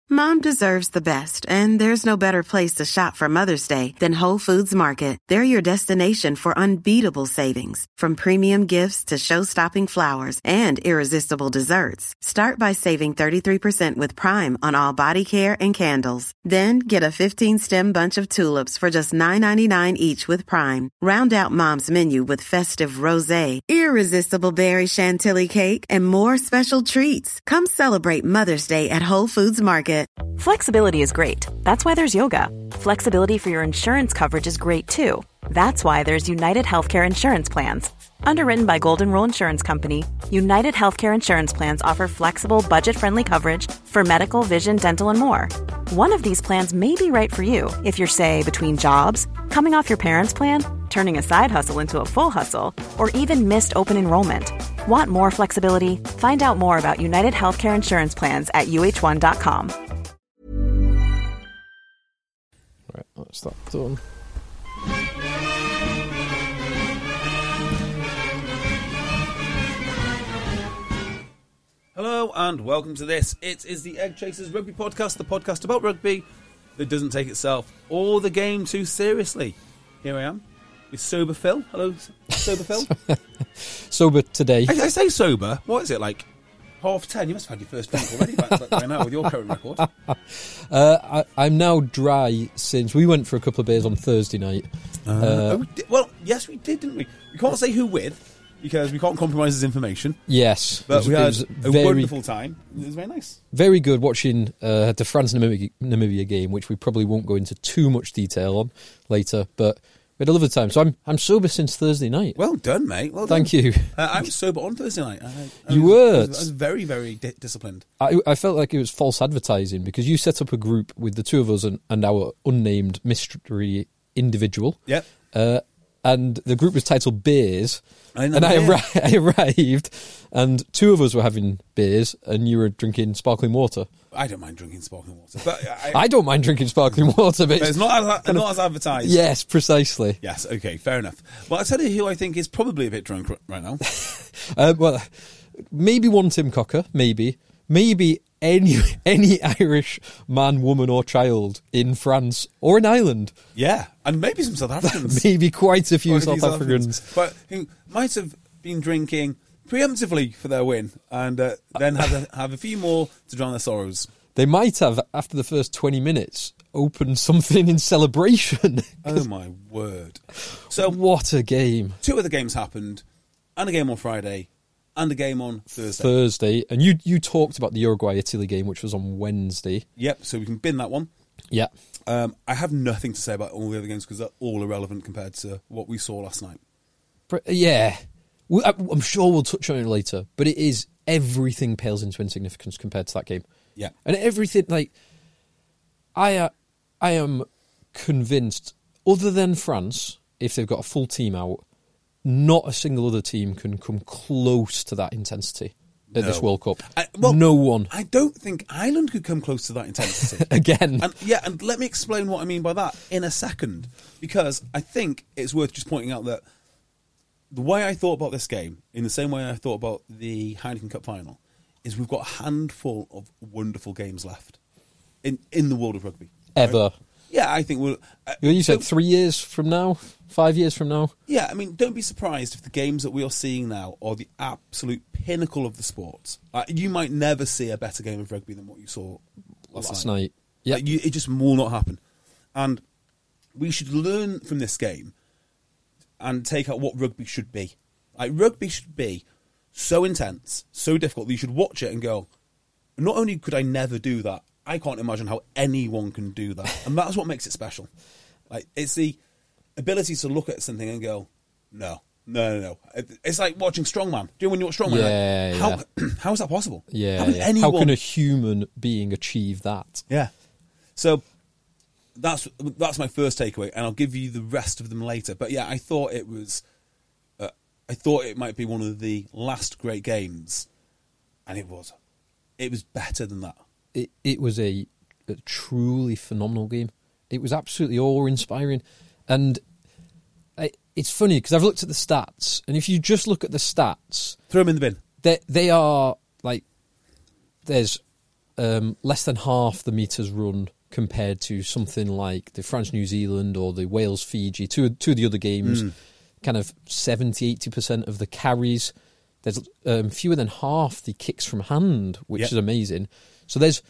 Mom deserves the best, and there's no better place to shop for Mother's Day than Whole Foods Market. They're your destination for unbeatable savings, from premium gifts to show-stopping flowers and irresistible desserts. Start by saving 33% with Prime on all body care and candles. Then get a 15-stem bunch of tulips for just $9.99 each with Prime. Round out Mom's menu with festive rosé, irresistible berry chantilly cake, and more special treats. Come celebrate Mother's Day at Whole Foods Market. Flexibility is great. That's why there's yoga. Flexibility for your insurance coverage is great too. That's why there's United Healthcare Insurance Plans. Underwritten by Golden Rule Insurance Company, United Healthcare Insurance Plans offer flexible, budget-friendly coverage for medical, vision, dental, and more. One of these plans may be right for you if you're, say, between jobs, coming off your parents' plan, turning a side hustle into a full hustle, or even missed open enrollment. Want more flexibility? Find out more about United Healthcare Insurance Plans at uh1.com. Right, that's that done. Hello and welcome to this. It is the Egg Chasers Rugby Podcast, the podcast about rugby that doesn't take itself or the game too seriously. Here I am with Sober Phil. Hello, Sober Phil. Sober today. I say sober. What is it, like 10:30? You must have had your first drink already by now with your current record. I'm now dry since we went for a couple of beers on Thursday night. Well, yes, we did, didn't we? We can't say who with, because we can't compromise his information. Yes. But we had a very, wonderful time. It was very nice. Very good watching the France-Namibia game, which we probably won't go into too much detail on later, but we had a lovely time. So I'm sober since Thursday night. Well done, mate. Well done. Thank you. I was sober on Thursday night. I was very, very disciplined. I felt like it was false advertising because you set up a group with the two of us and our unnamed mystery individual. Yep. And the group was titled Beers. I arrived, and two of us were having beers, and you were drinking sparkling water. I don't mind drinking sparkling water, but I don't mind drinking sparkling water, but it's not as advertised. Yes, precisely. Yes, okay, fair enough. Well, I'll tell you who I think is probably a bit drunk right now. Well, maybe one Tim Cocker, maybe any Irish man, woman, or child in France or in Ireland. Yeah, and maybe some South Africans. Maybe quite a few South Africans. But who might have been drinking preemptively for their win, and then have a few more to drown their sorrows. They might have, after the first 20 minutes, opened something in celebration. Oh my word. So what a game. Two other games happened, and a game on Friday, and a game on Thursday. And you talked about the Uruguay-Italy game, which was on Wednesday. Yep, so we can bin that one. Yeah. I have nothing to say about all the other games because they're all irrelevant compared to what we saw last night. Yeah. I'm sure we'll touch on it later, but it is, everything pales into insignificance compared to that game. Yeah. And everything, like, I am convinced, other than France, if they've got a full team out, not a single other team can come close to that intensity at this World Cup. No one. I don't think Ireland could come close to that intensity. Again. And let me explain what I mean by that in a second, because I think it's worth just pointing out that the way I thought about this game, in the same way I thought about the Heineken Cup final, is we've got a handful of wonderful games left in the world of rugby. Ever. Right? Yeah, I think we'll... you said 3 years from now? 5 years from now? Yeah, I mean, don't be surprised if the games that we are seeing now are the absolute pinnacle of the sport. You might never see a better game of rugby than what you saw last night. Yeah, it just will not happen. And we should learn from this game and take out what rugby should be. Like, rugby should be so intense, so difficult that you should watch it and go, not only could I never do that, I can't imagine how anyone can do that. And that's what makes it special. Like, it's the ability to look at something and go, no. It's like watching Strongman. Do you know when you watch Strongman? Yeah, how is that possible? Yeah. How can a human being achieve that? Yeah. So that's my first takeaway, and I'll give you the rest of them later. But yeah, I thought it was... I thought it might be one of the last great games, and it was. It was better than that. It was a truly phenomenal game. It was absolutely awe-inspiring. And it's funny, because I've looked at the stats, and if you just look at the stats... Throw them in the bin. They are, like, there's less than half the meters run compared to something like the France-New Zealand or the Wales-Fiji, two of the other games, kind of 70-80% of the carries. There's fewer than half the kicks from hand, which is amazing. So there's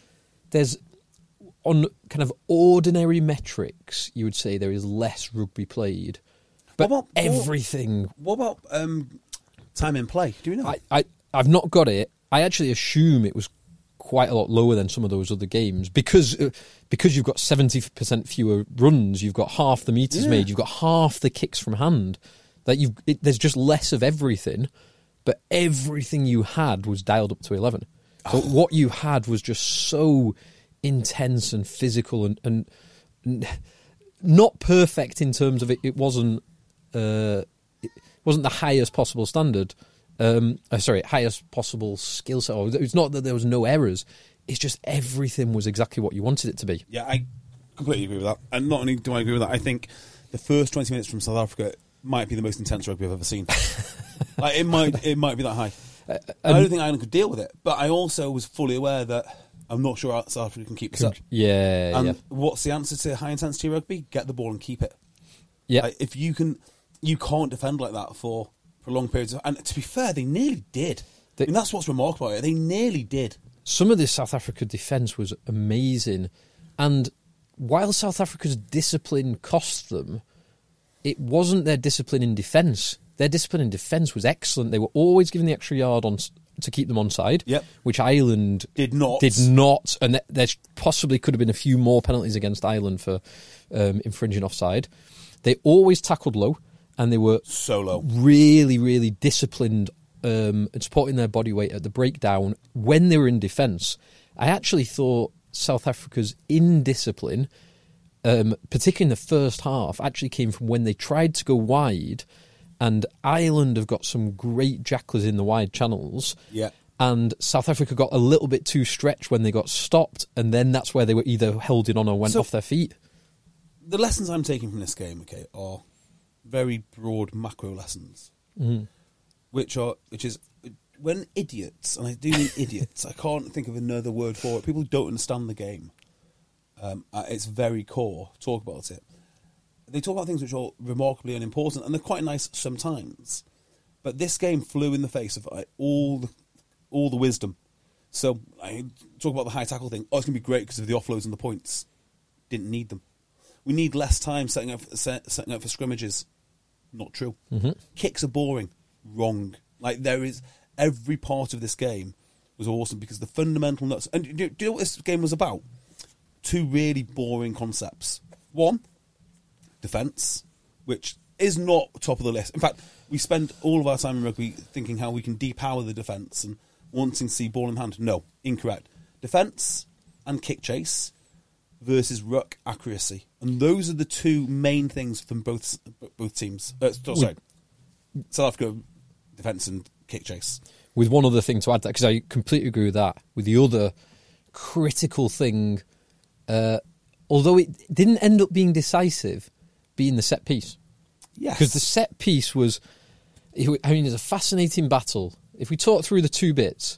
on kind of ordinary metrics, you would say there is less rugby played. But what about time in play? Do you know? I've not got it. I actually assume it was quite a lot lower than some of those other games because you've got 70% fewer runs, you've got half the meters made, you've got half the kicks from hand. There's just less of everything, but everything you had was dialed up to 11. So what you had was just so intense and physical and not perfect in terms of it wasn't the highest possible standard. Highest possible skill set. It's not that there was no errors. It's just everything was exactly what you wanted it to be. Yeah, I completely agree with that. And not only do I agree with that, I think the first 20 minutes from South Africa might be the most intense rugby I've ever seen. It might be that high. I don't think Ireland could deal with it, but I also was fully aware that I'm not sure South Africa can keep this up. What's the answer to high intensity rugby? Get the ball and keep it. Yeah, if you can't defend like that for prolonged periods of, and to be fair, they nearly did. That's what's remarkable about it. They nearly did. Some of this South Africa defence was amazing, and while South Africa's discipline cost them, it wasn't their discipline in defence. Their discipline in defence was excellent. They were always giving the extra yard on to keep them onside, which Ireland did not. And there possibly could have been a few more penalties against Ireland for infringing offside. They always tackled low, and they were so low. Really, really disciplined and supporting their body weight at the breakdown when they were in defence. I actually thought South Africa's indiscipline, particularly in the first half, actually came from when they tried to go wide, and Ireland have got some great jacklers in the wide channels. Yeah. And South Africa got a little bit too stretched when they got stopped, and then that's where they were either held in on or went off their feet. The lessons I'm taking from this game, are very broad macro lessons, which is when idiots, and I do mean idiots, I can't think of another word for it, people who don't understand the game, at its very core, talk about it. They talk about things which are remarkably unimportant, and they're quite nice sometimes. But this game flew in the face of all the wisdom. So I talk about the high tackle thing. It's going to be great because of the offloads and the points. Didn't need them. We need less time setting up for scrimmages. Not true. Mm-hmm. Kicks are boring. Wrong. There is every part of this game was awesome because the fundamental nuts. And do you know what this game was about? Two really boring concepts. One, defence, which is not top of the list. In fact, we spend all of our time in rugby thinking how we can depower the defence and wanting to see ball in hand. No, incorrect. Defence and kick chase versus ruck accuracy. And those are the two main things from both teams. South Africa, defence and kick chase. With one other thing to add, because I completely agree with that, with the other critical thing, although it didn't end up being decisive, being the set piece. Yes. Because the set piece was, it's a fascinating battle. If we talk through the two bits,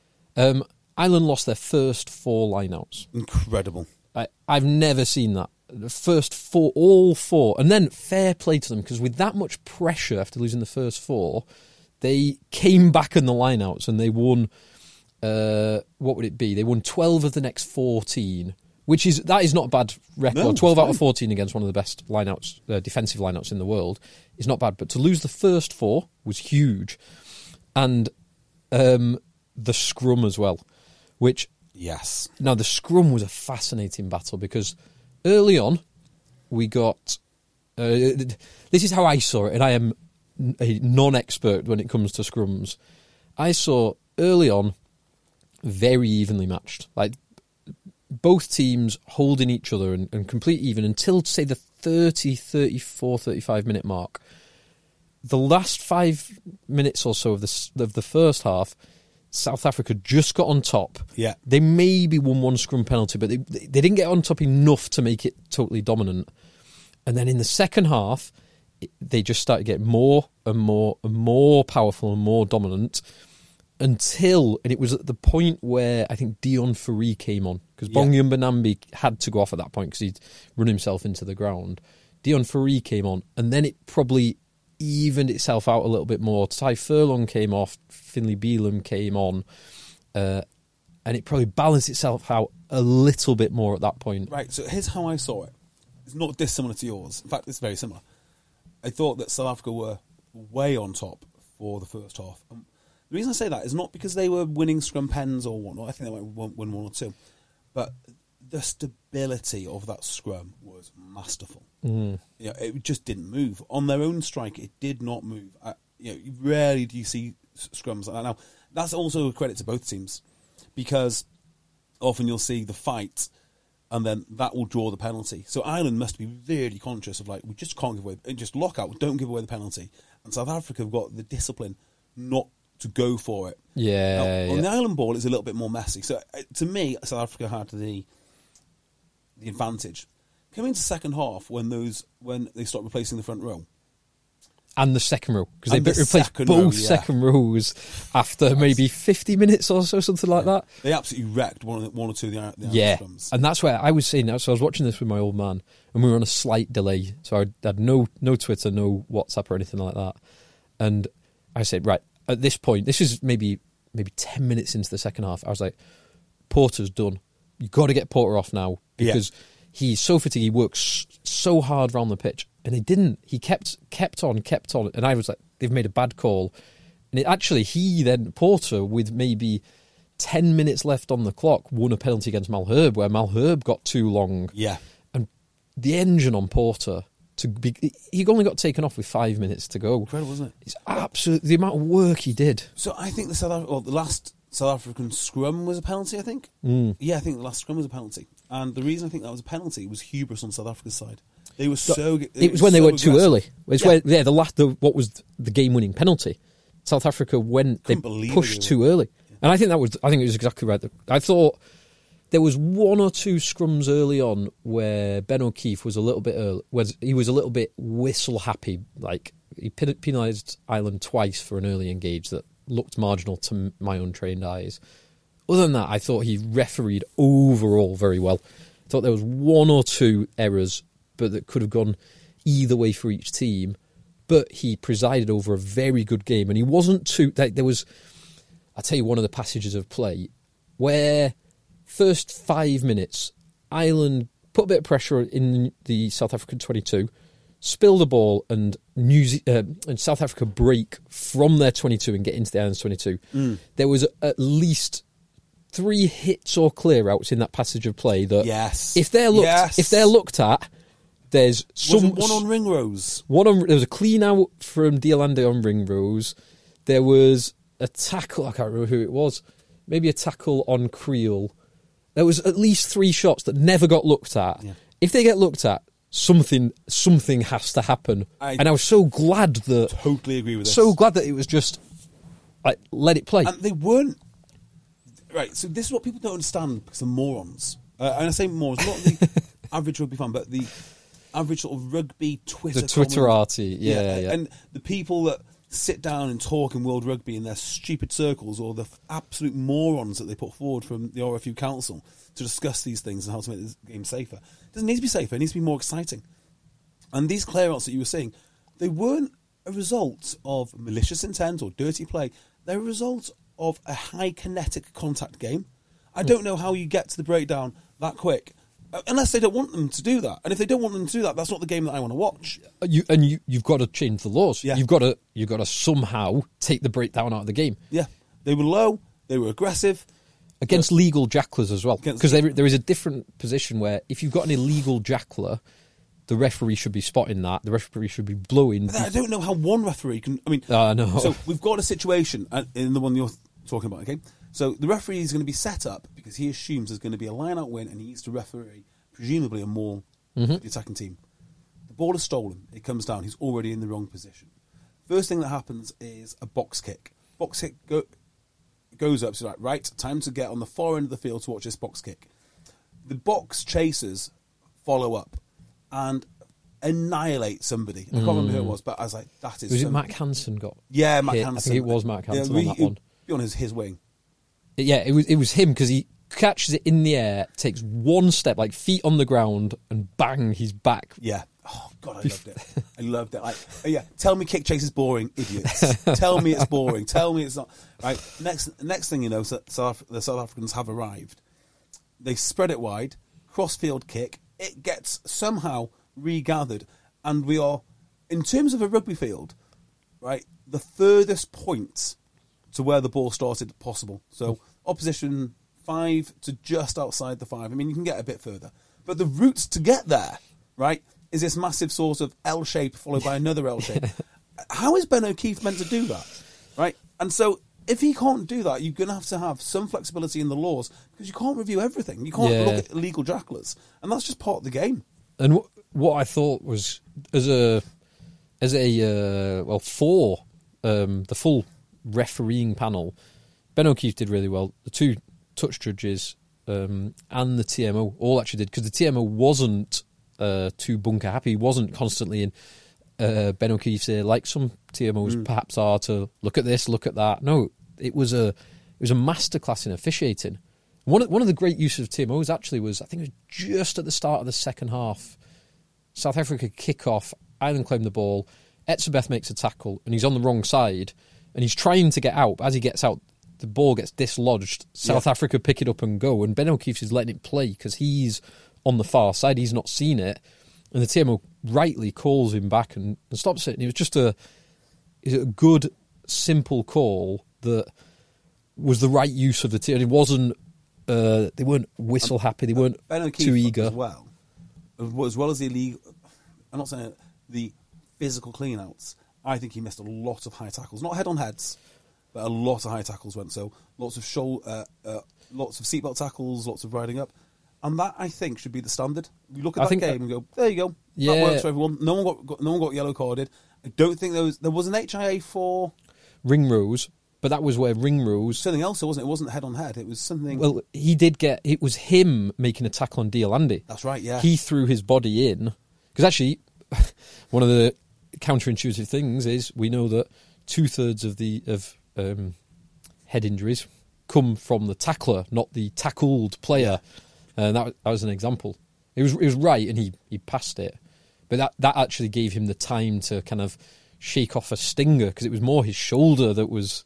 Ireland lost their first 4 lineouts. Incredible. I've never seen that. The first 4, all 4. And then fair play to them, because with that much pressure after losing the first 4, they came back in the lineouts and they won, what would it be? They won 12 of the next 14. That is not a bad record. No, 12 out of 14 against one of the best lineouts, defensive lineouts in the world is not bad. But to lose the first 4 was huge. And the scrum as well, which... Yes. Now, the scrum was a fascinating battle because early on we got... this is how I saw it, and I am a non-expert when it comes to scrums. I saw early on very evenly matched. Both teams holding each other and complete even until, say, the 34, 35 minute mark. The last 5 minutes or so of the first half, South Africa just got on top. Yeah. They maybe won one scrum penalty, but they didn't get on top enough to make it totally dominant. And then in the second half, they just started getting more and more and more powerful and more dominant. until, and it was at the point where I think Dion Ferry came on, because Bongi Mbonambi had to go off at that point because he'd run himself into the ground. Dion Ferry came on, and then it probably evened itself out a little bit more. Ty Furlong came off, Finlay Bealham came on, and it probably balanced itself out a little bit more at that point. Right, so here's how I saw it. It's not dissimilar to yours. In fact, it's very similar. I thought that South Africa were way on top for the first half. The reason I say that is not because they were winning scrum pens or whatnot. I think they might win one or two. But the stability of that scrum was masterful. It just didn't move. On their own strike, it did not move. Rarely do you see scrums like that. Now, that's also a credit to both teams, because often you'll see the fight and then that will draw the penalty. So Ireland must be really conscious of, we just can't give away, just lock out, don't give away the penalty. And South Africa have got the discipline not to go for it. On the Ireland ball, it's a little bit more messy. So to me, South Africa had the advantage. Coming to second half, when they start replacing the front row. And the second row, because they replaced both second rows after maybe 50 minutes or so, something like that. They absolutely wrecked one or two of the Irish scrums. And that's where I was saying that. So I was watching this with my old man, and we were on a slight delay. So I had no Twitter, no WhatsApp or anything like that. And I said, right, at this point, this is maybe 10 minutes into the second half, I was like, Porter's done. You've got to get Porter off now, because he's so fatigued. He works so hard around the pitch. And he didn't. He kept on. And I was like, they've made a bad call. And Porter, with maybe 10 minutes left on the clock, won a penalty against Malherbe, where Malherbe got too long. Yeah. And the engine on Porter, he only got taken off with 5 minutes to go. Incredible, wasn't it? It's absolutely the amount of work he did. So I think the last South African scrum was a penalty, I think. Yeah, I think the last scrum was a penalty. And the reason I think that was a penalty was hubris on South Africa's side. They were so. It was when they went too early. It's where what was the game-winning penalty? South Africa they pushed too early, and I think it was exactly right. I thought there was one or two scrums early on where Ben O'Keefe was a little bit early. He was a little bit whistle happy, like he penalised Ireland twice for an early engage that looked marginal to my untrained eyes. Other than that, I thought he refereed overall very well. I thought there was one or two errors, but that could have gone either way for each team. But he presided over a very good game, and he wasn't too. There was, I'll tell you, one of the passages of play where first 5 minutes, Ireland put a bit of pressure in the South African 22, spill the ball, and South Africa break from their 22 and get into the Ireland's 22. There was at least 3 hits or clear outs in that passage of play that if they're looked at. There's one on Ringrose. There was a clean out from Diolande on Ringrose. There was a tackle. I can't remember who it was. Maybe a tackle on Creel. There was at least 3 shots that never got looked at. Yeah. If they get looked at, something has to happen. And I was so glad that. Totally agree with this. So glad that it was just let it play. And they weren't. Right. So this is what people don't understand because they're morons. And I say morons, not the average rugby fan, but the average sort of rugby Twitter. The Twitterati, yeah. And the people that sit down and talk in World Rugby in their stupid circles, or the absolute morons that they put forward from the RFU Council to discuss these things and how to make this game safer. It doesn't need to be safer, it needs to be more exciting. And these clear-outs that you were seeing, they weren't a result of malicious intent or dirty play. They're a result of a high kinetic contact game. I don't know how you get to the breakdown that quick. Unless they don't want them to do that, and if they don't want them to do that, that's not the game that I want to watch. You've got to change the laws. Yeah. You've got to somehow take the breakdown out of the game. Yeah, they were low, they were aggressive against legal jacklers as well. Because there is a different position where if you've got an illegal jackler, the referee should be spotting that. The referee should be blowing. I don't know how one referee can. I mean, no. So we've got a situation in the one you're talking about. Okay. So the referee is going to be set up because he assumes there's going to be a line-out win and he needs to referee, presumably, a maul for the attacking team. The ball is stolen. It comes down. He's already in the wrong position. First thing that happens is a box kick. Box kick goes up. So right, time to get on the far end of the field to watch this box kick. The box chasers follow up and annihilate somebody. I can't remember who it was, but I was like, that is... Was it Mac Hansen got Yeah, Mac hit? Hansen. I think it was Mac Hansen on that one. be on his wing. Yeah, it was him because he catches it in the air, takes one step, like feet on the ground, and bang, he's back. Yeah. Oh, God, I loved it. I loved it. Yeah, tell me kick chase is boring, idiots. Tell me it's boring. Tell me it's not. Right, next thing you know, the South Africans have arrived. They spread it wide, cross-field kick. It gets somehow regathered, and we are, in terms of a rugby field, right, the furthest point to where the ball started possible. So opposition 5 to just outside the 5. I mean, you can get a bit further. But the route to get there, right, is this massive sort of L shape followed by another L shape. How is Ben O'Keefe meant to do that, right? And so if he can't do that, you're going to have some flexibility in the laws because you can't review everything. You can't look at illegal jacklers. And that's just part of the game. And what I thought was, for the full refereeing panel, Ben O'Keefe did really well. The two touch judges and the TMO all actually did, because the TMO wasn't too bunker happy. He wasn't constantly in Ben O'Keefe's ear like some TMOs perhaps are, to look at this, look at that. No, it was a masterclass in officiating. One of the great uses of TMOs actually was, I think it was just at the start of the second half, South Africa kick off, Ireland claim the ball, Etzebeth makes a tackle and he's on the wrong side and he's trying to get out. As he gets out, the ball gets dislodged. South Africa pick it up and go, and Ben O'Keefe is letting it play because he's on the far side. He's not seen it, and the TMO rightly calls him back and stops it. And it was just a good, simple call that was the right use of the TMO. It wasn't. They weren't whistle happy. They weren't Ben O'Keefe too eager. as well as the illegal. I'm not saying the physical cleanouts. I think he missed a lot of high tackles, not head on heads, but a lot of high tackles went. So lots of lots of seatbelt tackles, lots of riding up, and that I think should be the standard. You look at that game and go, there you go, that works for everyone. No one got yellow carded. I don't think there was an HIA for Ringrose, but that was where Ringrose something else. It wasn't head on head. It was something. Well, he did get. It was him making a tackle on Diolandi. That's right. Yeah, he threw his body in because actually one of the counterintuitive things is we know that 2/3 of head injuries come from the tackler, not the tackled player, and that was an example. It was right, and he passed it, but that actually gave him the time to kind of shake off a stinger because it was more his shoulder that was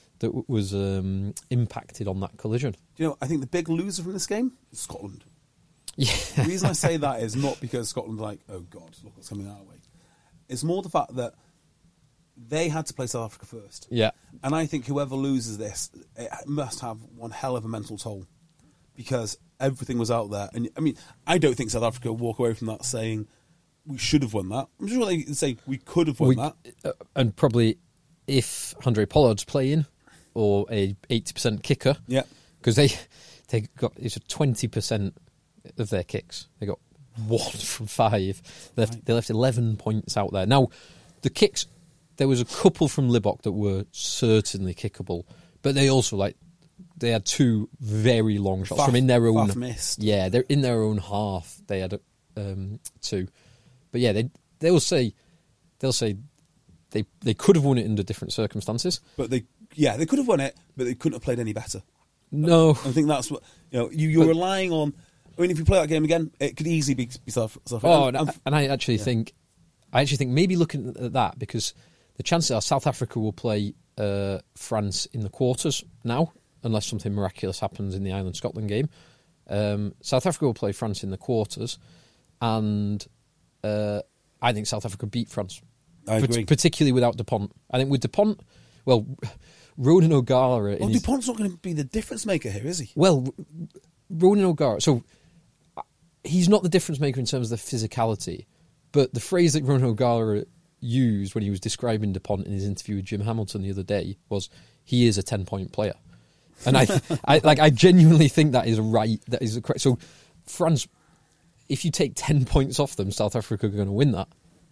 impacted on that collision. Do you know? I think the big loser from this game is Scotland. Yeah. The reason I say that is not because Scotland are like, oh God, look what's coming our way. It's more the fact that they had to play South Africa first. Yeah. And I think whoever loses this, it must have one hell of a mental toll because everything was out there. And I mean, I don't think South Africa will walk away from that saying we should have won that. I'm sure they can say we could have won that. And probably if Handré Pollard's playing or a 80% kicker. Yeah. Because they got, it's a 20% of their kicks. They got 1 from 5. They left 11 points out there. Now, the kicks, there was a couple from Libbok that were certainly kickable, but they also they had 2 very long shots from in their own. Missed. Yeah, they're in their own half. They had 2, but yeah, they'll say they could have won it under different circumstances. But they could have won it, but they couldn't have played any better. No, I think that's what you're relying on. I mean, if you play that game again, it could easily be South Africa. Oh, and I actually think maybe looking at that, because the chances are South Africa will play France in the quarters now, unless something miraculous happens in the Ireland-Scotland game. South Africa will play France in the quarters, and I think South Africa beat France. I agree. Particularly without Dupont. I think with Dupont, well, Ronan O'Gara... Well, Dupont's not going to be the difference maker here, is he? Well, Ronan O'Gara... So, he's not the difference maker in terms of the physicality, but the phrase that Ronan O'Gara used when he was describing Dupont in his interview with Jim Hamilton the other day was, he is a 10-point player. And I genuinely think that is right. That is correct. So, France, if you take 10 points off them, South Africa are going to win that.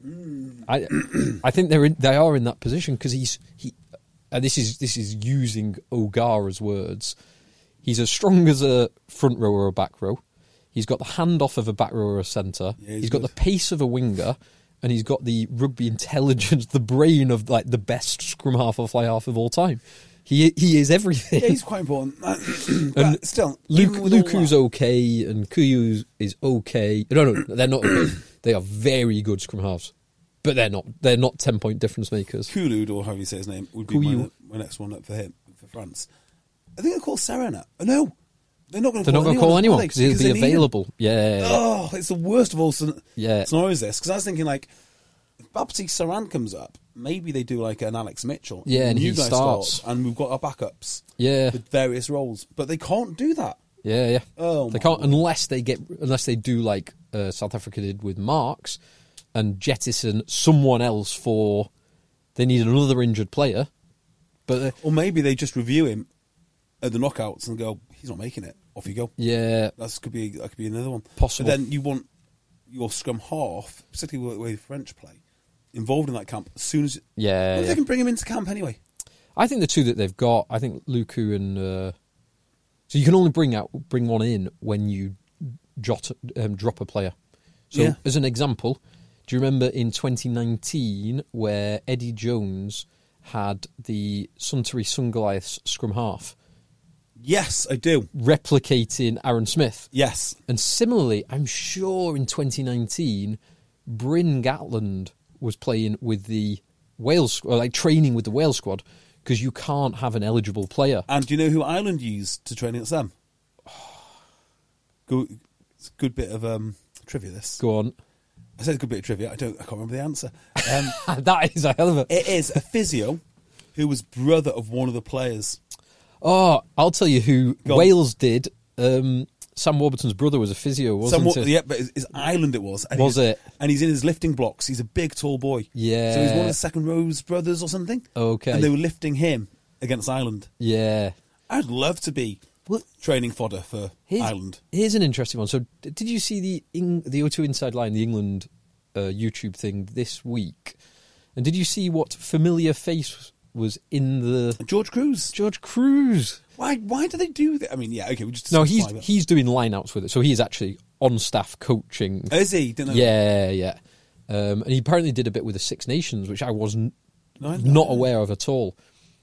I think they are in that position because this is using O'Gara's words. He's as strong as a front row or a back row. He's got the handoff of a back row or a centre. Yeah, he's got the pace of a winger, and he's got the rugby intelligence, the brain of the best scrum half or fly half of all time. He is everything. Yeah, he's quite important. And But still, even with all Luku's that- okay, and Kuyu is okay. No, they're not okay. They are very good scrum halves, but they're not 10-point difference makers. Kulud, or however you say his name, would be Kuyu. my next one up for him, for France. I think they'll call Serena. No, they're not going They're to not going to call anyone because he'll be they need him. available. Yeah. Oh, it's the worst of all Yeah. scenarios, this. Because I was thinking, like, if Baptiste Saran comes up, maybe they do like an Alex Mitchell. Yeah, and you he guys starts. start, and we've got our backups. Yeah. With various roles. But they can't do that. Yeah. Oh, they my can't God. unless they do like South Africa did with Marks and jettison someone else for. They need another injured player, but Or maybe they just review him at the knockouts and go, he's not making it. Off you go. yeah, That could be another one. Possible. But then you want your scrum half, particularly the way the French play, involved in that camp as soon as. yeah. Well, they can bring him into camp anyway. I think the two that they've got, I think Luku and so you can only bring one in when you drop a player. So Yeah. as an example, do you remember in 2019 where Eddie Jones had the Suntory Sungoliaths scrum half Yes, I do. replicating Aaron Smith? Yes. And similarly, I'm sure in 2019, Bryn Gatland was playing with the Wales, or like training with the Wales squad, because you can't have an eligible player. And do you know who Ireland used to train against them? It's a good bit of trivia, this. Go on. I said a good bit of trivia. I can't remember the answer. That is a hell of a... It is a physio who was brother of one of the players. Oh, I'll tell you who Go on. Wales did. Sam Warburton's brother was a physio, wasn't Somewhat, it? yeah, but it's Ireland it was. And Was he's- it? And he's in his lifting blocks. He's a big, tall boy. Yeah. So he's one of the second row's brothers or something. Okay. And they were lifting him against Ireland. Yeah. I'd love to be Well, training fodder for Ireland. Here's an interesting one. So, did you see the O2 Inside Line, the England YouTube thing this week? And did you see what familiar face was in the George Cruz. George Cruz? Why do they do that? I mean, yeah, okay, we just No, discussed why, but- he's doing lineouts with it. So he is actually on staff coaching. Is he? Didn't know. Yeah. And he apparently did a bit with the Six Nations, which I was No, I didn't not know. aware of at all.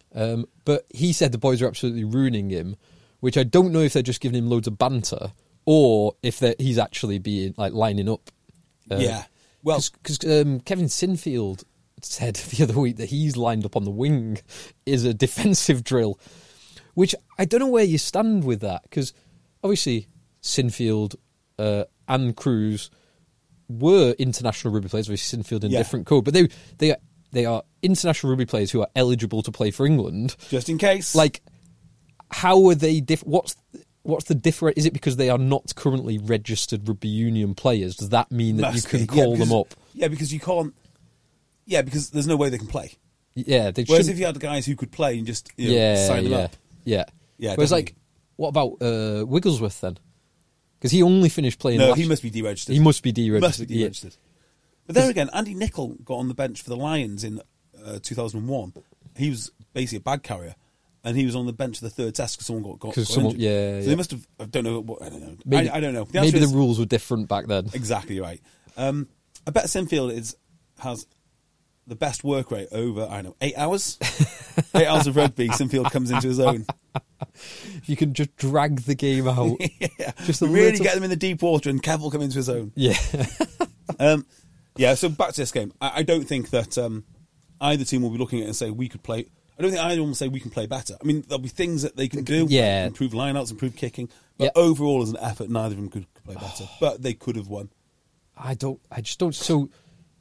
But he said the boys are absolutely ruining him, which I don't know if they're just giving him loads of banter or if he's actually being like lining up. Yeah. Well, Because Kevin Sinfield said the other week that he's lined up on the wing is a defensive drill, which I don't know where you stand with that, because obviously Sinfield and Cruz were international rugby players, obviously Sinfield in Yeah. different code, but they are international rugby players who are eligible to play for England. just in case. Like, how are they what's the difference? Is it because they are not currently registered rugby union players? Does that mean that Must you be. can Yeah, call them because- up? Yeah, because you can't. Yeah, because there's no way they can play. Yeah, they Whereas shouldn't- if you had the guys who could play and just sign them up. Yeah. Yeah, Whereas, definitely. like, what about Wigglesworth then? Because he only finished playing. No, last- he must be deregistered. He must be deregistered. Must be Yeah. deregistered. But there again, Andy Nicol got on the bench for the Lions in 2001. He was basically a bag carrier, and he was on the bench for the third test because someone got someone- injured. yeah, So yeah. they must have. I don't know. I don't know. Maybe, I don't know. The maybe answer the is rules were different back then. exactly right. I bet Sinfield has the best work rate over 8 hours. 8 hours of rugby. Sinfield comes into his own. You can just drag the game out. Yeah. Just a really little- get them in the deep water, and Kev will come into his own. Yeah. Yeah, so back to this game. I don't think that either team will be looking at it and say we could play. I don't think either one will say we can play better. I mean, there'll be things that they can do. Yeah. Like improve lineouts, improve kicking. But Yeah. overall, as an effort, neither of them could play better. But they could have won. I just don't. So,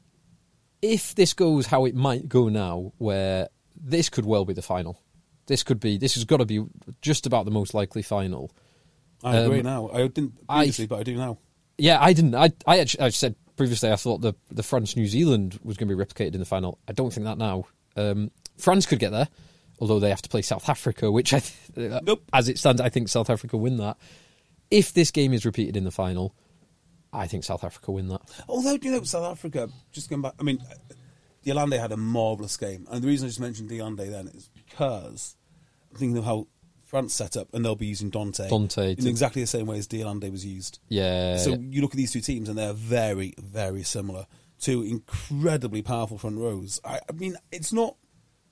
if this goes how it might go now, where this could well be the final, this has got to be just about the most likely final. I agree now. I didn't previously, but I do now. Yeah, I didn't. I actually I said previously I thought the France New Zealand was going to be replicated in the final. I don't think that now. France could get there, although they have to play South Africa, which Nope. as it stands, I think South Africa win that. If this game is repeated in the final, I think South Africa win that. Although, do you know, South Africa, just going back, I mean, Diolande had a marvellous game. And the reason I just mentioned Diolande then is because I'm thinking of how France set up, and they'll be using Dante in exactly the same way as Diolande was used. Yeah. So you look at these two teams, and they're very, very similar. Two incredibly powerful front rows. I mean, it's not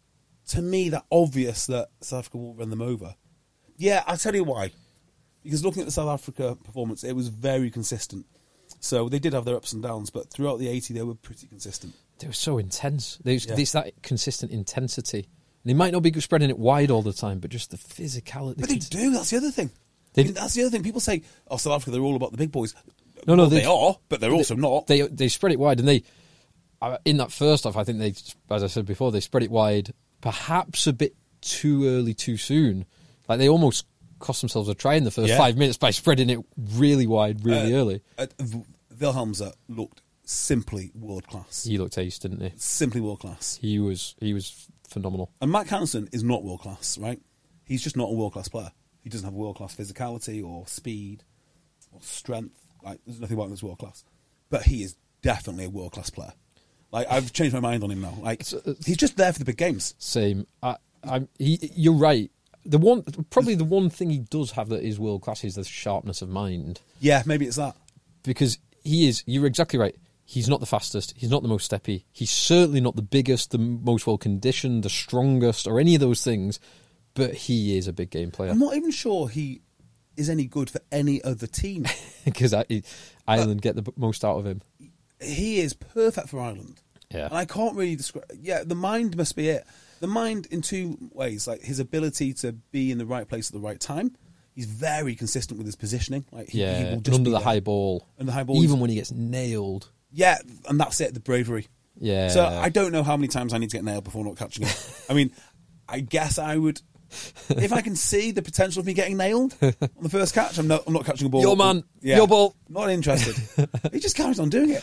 to me, that obvious that South Africa will run them over. Yeah, I'll tell you why. Because looking at the South Africa performance, it was very consistent. So they did have their ups and downs, but throughout the 80, they were pretty consistent. They were so intense. It's that consistent intensity. And they might not be spreading it wide all the time, but just the physicality. But they do. That's the other thing. That's the other thing. People say, "Oh, South Africa, they're all about the big boys." No, they are, but they're also not. They spread it wide, and they in that first half, I think they, as I said before, they spread it wide, perhaps a bit too early, too soon. Like they almost cost themselves a try in the first 5 minutes by spreading it really wide, really early. Wilhelmser looked simply world class. He looked ace, didn't he? Simply world class. He was phenomenal. And Matt Hansen is not world class, right? He's just not a world class player. He doesn't have world class physicality or speed or strength. Like there's nothing about him that's world class. But he is definitely a world class player. Like I've changed my mind on him now. Like he's just there for the big games. Same. You're right. The one thing he does have that is world class is the sharpness of mind. Yeah, maybe it's that. Because he is. You're exactly right. He's not the fastest. He's not the most steppy. He's certainly not the biggest, the most well conditioned, the strongest, or any of those things. But he is a big game player. I'm not even sure he is any good for any other team. Because Ireland get the most out of him. He is perfect for Ireland. Yeah. And I can't really describe... Yeah, the mind must be it. The mind in two ways. Like his ability to be in the right place at the right time. He's very consistent with his positioning. Like he will just under be the there. high ball. And the high ball. Even when he gets nailed. Yeah, and that's it, the bravery. Yeah. So I don't know how many times I need to get nailed before not catching it. I mean, I guess I would... If I can see the potential of me getting nailed on the first catch, I'm not catching a ball. Your man, your ball. Not interested. He just carries on doing it.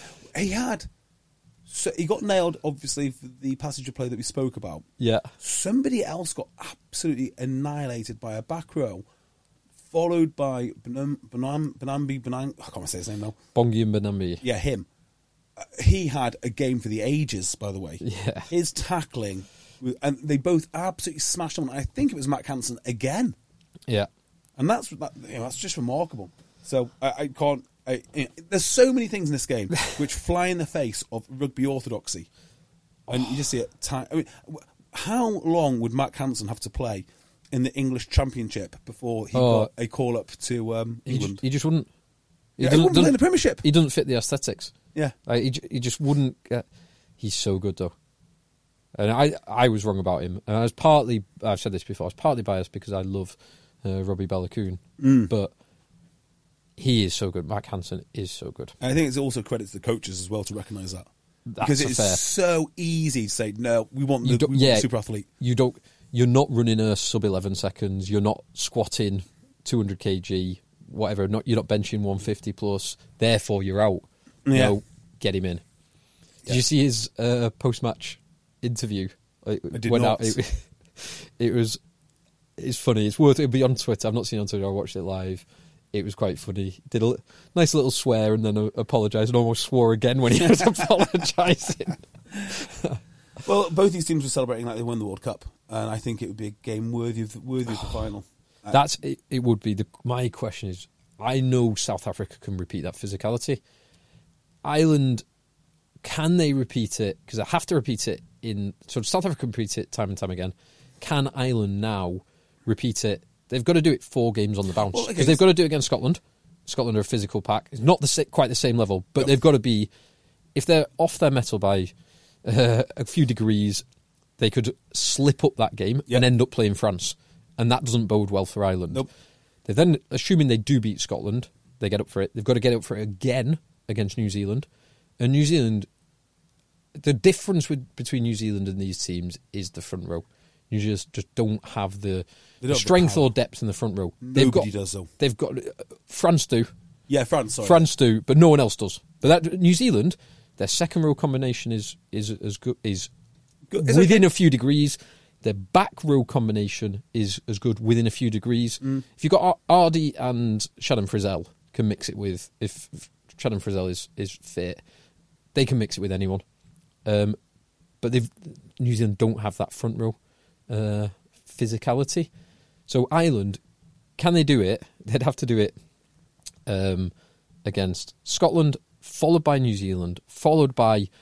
He got nailed, obviously, for the passage of play that we spoke about. Yeah. Somebody else got absolutely annihilated by a back row, followed by Benambi, I can't say his name now. Bongi and Benambi. Yeah, him. He had a game for the ages, by the way. Yeah. His tackling, and they both absolutely smashed him. I think it was Matt Hansen again. Yeah. And that's just remarkable. So I can't... there's so many things in this game which fly in the face of rugby orthodoxy. And you just see it... I mean, how long would Matt Hansen have to play in the English Championship before he got a call-up to England? He just wouldn't... He wouldn't play in the Premiership. He doesn't fit the aesthetics. Yeah. He just wouldn't get... He's so good, though. And I was wrong about him. And I've said this before, I was partly biased because I love Robbie Balakoon. But he is so good. Matt Hansen is so good. And I think it's also credit to the coaches as well to recognise that. Because it is so easy to say, no, we want the super athlete. You're not running a sub 11 seconds. You're not squatting 200 kg, whatever. You're not benching 150 plus. Therefore, you're out. Yeah. No, get him in. Did you see his post-match interview? I did not. It's funny. It'll be on Twitter. I've not seen it on Twitter. I watched it live. It was quite funny. Did a nice little swear and then apologised and almost swore again when he was apologising. Well, both these teams were celebrating like they won the World Cup, and I think it would be a game worthy of the final. It would be. My question is, I know South Africa can repeat that physicality. Ireland, can they repeat it? Because I have to repeat it so South Africa can repeat it time and time again. Can Ireland now repeat it? They've got to do it 4 games on the bounce because they've got to do it against Scotland. Scotland are a physical pack. It's not quite the same level, but they've got to be. If they're off their mettle by a few degrees, they could slip up that game and end up playing France, and that doesn't bode well for Ireland. Nope. They then, assuming they do beat Scotland, they get up for it. They've got to get up for it again against New Zealand, and New Zealand. The difference between New Zealand and these teams is the front row. You just don't have the strength or depth in the front row. Nobody does, though. They've got France do. Yeah, France. Sorry. France do, but no one else does. But New Zealand, their second row combination is as good. Is within a few degrees. Their back row combination is as good within a few degrees. If you've got Ardie and Shannon Frizzell can mix it with, if Shannon Frizzell is fit, they can mix it with anyone. But New Zealand don't have that front row physicality. So Ireland, can they do it? They'd have to do it against Scotland, followed by New Zealand, followed by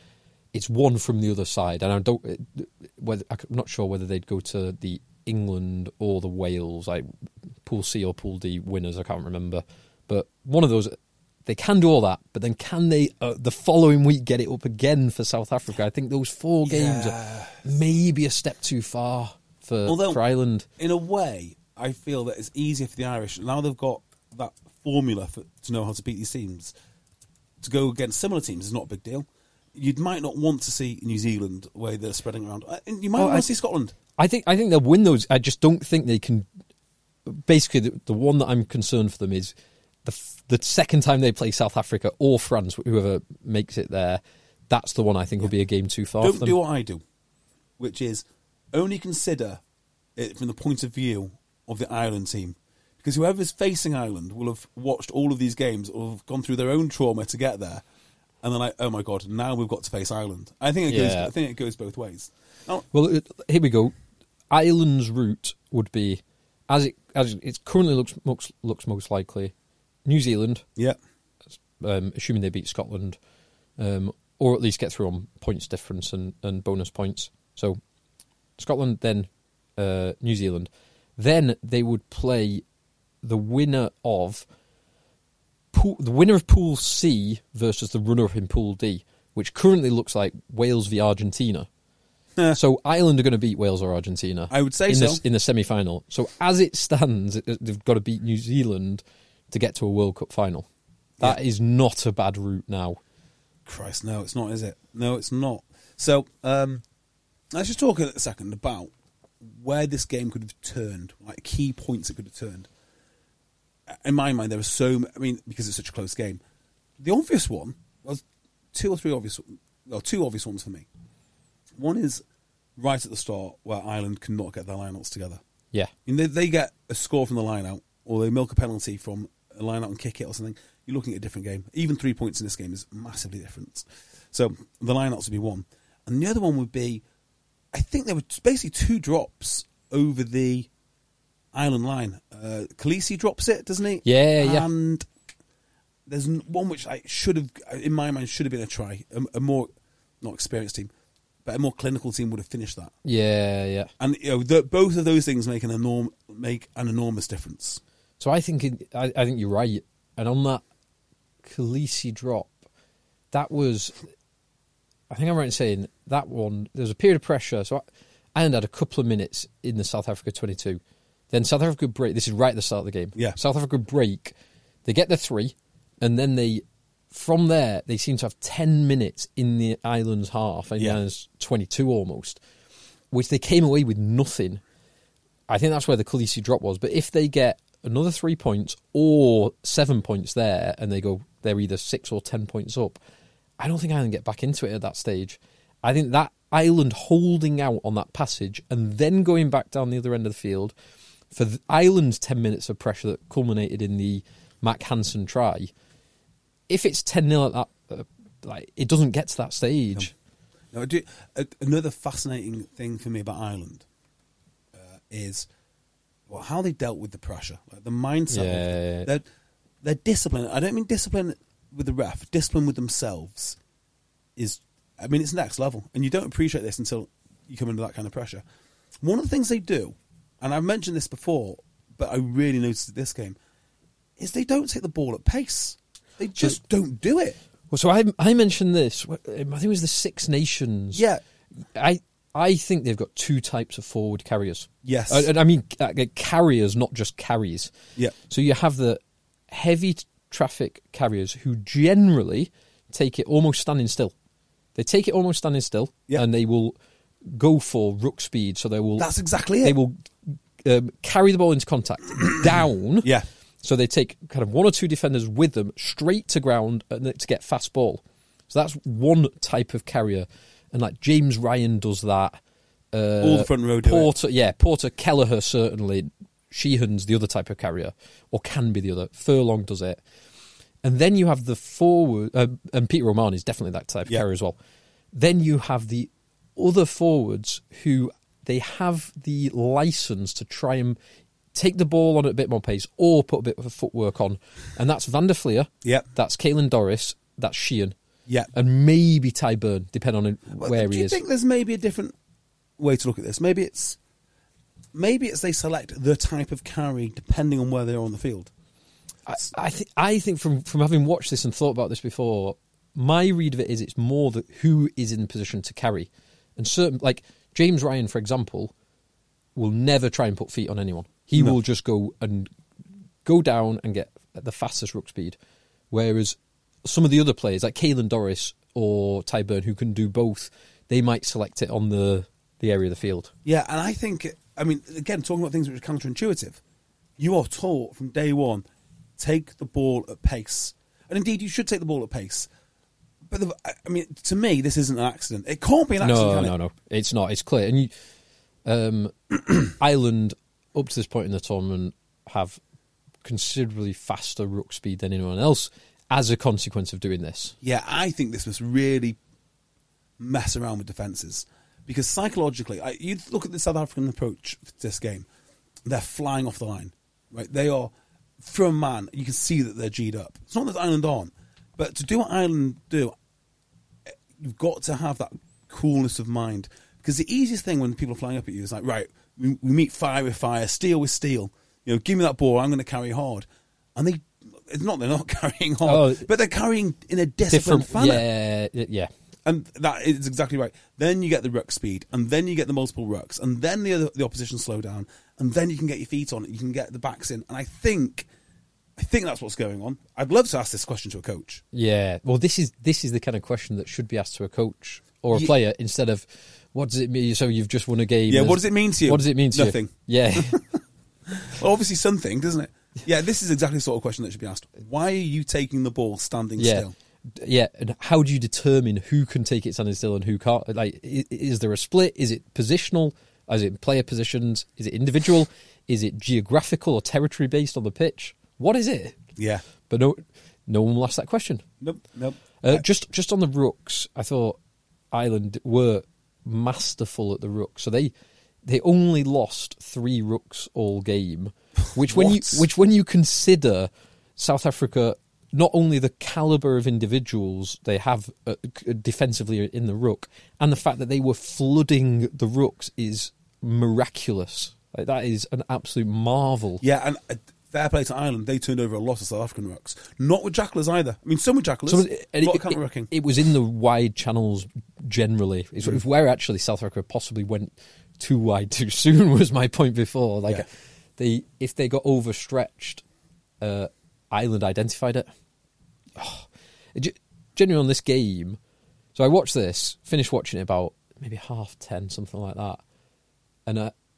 it's one from the other side, and I'm not sure whether they'd go to the England or the Wales, like Pool C or Pool D winners. I can't remember, but one of those. They can do all that, but then can they the following week get it up again for South Africa? I think those 4 games are maybe a step too far for Ireland. In a way, I feel that it's easier for the Irish, now they've got that formula to know how to beat these teams, to go against similar teams is not a big deal. You might not want to see New Zealand where they're spreading around. You might want to see Scotland. I think they'll win those. I just don't think they can. Basically, the one that I'm concerned for them is the second time they play South Africa or France, whoever makes it there, that's the one I think will be a game too far for them. Don't do what I do, which is only consider it from the point of view of the Ireland team. Because whoever's facing Ireland will have watched all of these games or have gone through their own trauma to get there. And they're like, oh my God, now we've got to face Ireland. I think it goes both ways. Now, well, here we go. Ireland's route would be, as it currently looks most likely, New Zealand, assuming they beat Scotland, or at least get through on points difference and bonus points. So Scotland, then New Zealand. Then they would play the winner of Pool C versus the runner-up in Pool D, which currently looks like Wales v Argentina. So Ireland are going to beat Wales or Argentina. I would say in the semi-final. So as it stands, they've got to beat New Zealand to get to a World Cup final. That is not a bad route now. Christ, no, it's not, is it? No, it's not. So let's just talk a second about where this game could have turned, like key points it could have turned. In my mind, there are because it's such a close game. The obvious one was two obvious ones for me. One is right at the start where Ireland cannot get their lineouts together. Yeah. They get a score from the lineout, or they milk a penalty from a lineout and kick it or something. You're looking at a different game. Even 3 points in this game is massively different. So the lineouts would be one. And the other one would be, I think there were basically 2 drops over the Ireland line. Khaleesi drops it, doesn't he? Yeah. And there's one which in my mind, should have been a try. A more, not experienced team, but a more clinical team would have finished that. Yeah. And both of those things make an enormous difference. So I think you're right. And on that Khaleesi drop, that was, I think I'm right in saying that one, there was a period of pressure. So Ireland had a couple of minutes in the South Africa 22. Then South Africa break. This is right at the start of the game. Yeah. South Africa break. They get the 3, and then from there, they seem to have 10 minutes in the Ireland's half, and Ireland's 22 almost, which they came away with nothing. I think that's where the Khaleesi drop was. But if they get another 3 points or 7 points there, and they're either 6 or 10 points up, I don't think Ireland get back into it at that stage. I think that Ireland holding out on that passage and then going back down the other end of the field for Ireland's 10 minutes of pressure that culminated in the Mac Hansen try, if it's 10-0 at that, it doesn't get to that stage. No, another fascinating thing for me about Ireland is how they dealt with the pressure, the mindset. Yeah. Their discipline. I don't mean discipline with the ref. Discipline with themselves it's next level, and you don't appreciate this until you come under that kind of pressure. One of the things they do, and I've mentioned this before, but I really noticed at this game, is they don't take the ball at pace. They just don't do it. Well, so I mentioned this. I think it was the Six Nations. Yeah. I think they've got 2 types of forward carriers. Yes. I mean, carriers, not just carries. Yeah. So you have the heavy traffic carriers who generally take it almost standing still. They take it almost standing still, and they will go for ruck speed. So they will. That's exactly it. They will carry the ball into contact down. Yeah. So they take kind of 1 or 2 defenders with them straight to ground to get fast ball. So that's one type of carrier, and like James Ryan does that. All the front row do Porter, Porter, Kelleher certainly. Sheehan's the other type of carrier, or can be the other. Furlong does it. And then you have the forward, and Peter O'Mahony is definitely that type of carrier as well. Then you have the other forwards who they have the license to try and take the ball on at a bit more pace or put a bit of footwork on. And that's Van der Fleer. Yeah. That's Caelan Doris. That's Sheehan. Yeah. And maybe Tyburn, depending on where Do he you is. think there's maybe a different way to look at this? Maybe it's they select the type of carry depending on where they are on the field. I think from having watched this and thought about this before, my read of it is it's more that who is in position to carry. And certain, like James Ryan, for example, will never try and put feet on anyone. He will just go down and get the fastest ruck speed. Whereas some of the other players, like Caelan Dorris or Tyburn, who can do both, they might select it on the area of the field. Yeah, and I think, I mean, again, talking about things which are counterintuitive, you are taught from day one, take the ball at pace. And indeed, you should take the ball at pace. But, I mean, to me, this isn't an accident. It can't be an accident, No, it's not. It's clear. And Ireland, up to this point in the tournament, have considerably faster ruck speed than anyone else as a consequence of doing this. Yeah, I think this must really mess around with defences. Because psychologically, you look at the South African approach to this game, they're flying off the line. Right? They are, for a man, you can see that they're G'd up. It's not that Ireland aren't, but to do what Ireland do, you've got to have that coolness of mind. Because the easiest thing when people are flying up at you is like, right, we meet fire with fire, steel with steel. You know, give me that ball, I'm going to carry hard. And they're not carrying hard, but they're carrying in a disciplined manner. Yeah. And that is exactly right. Then you get the ruck speed, and then you get the multiple rucks, and then the opposition slow down, and then you can get your feet on it, you can get the backs in. And I think that's what's going on. I'd love to ask this question to a coach. Yeah, well, this is the kind of question that should be asked to a coach or a player instead of, what does it mean? So you've just won a game. Yeah, what does it mean to you? What does it mean to Nothing. you? Nothing. Yeah. Well, obviously something, doesn't it? Yeah, this is exactly the sort of question that should be asked. Why are you taking the ball standing still? Yeah, and how do you determine who can take it standing still and who can't? Like, is there a split? Is it positional? Is it player positions? Is it individual? Is it geographical or territory based on the pitch? What is it? Yeah. But no one will ask that question. Nope. Just on the rucks, I thought Ireland were masterful at the ruck. So they only lost 3 rucks all game, which when you consider South Africa, not only the calibre of individuals they have defensively in the ruck, and the fact that they were flooding the rucks is miraculous. Like, that is an absolute marvel. Yeah, and fair play to Ireland, they turned over a lot of South African rucks. Not with jacklers either. I mean, some with jacklers, a lot of counter-rucking. It was in the wide channels generally. It's where actually South Africa possibly went too wide too soon, was my point before. Like, if they got overstretched, Ireland identified it. Genuinely on this game, so I watched this, finished watching it about maybe 10:30, something like that, and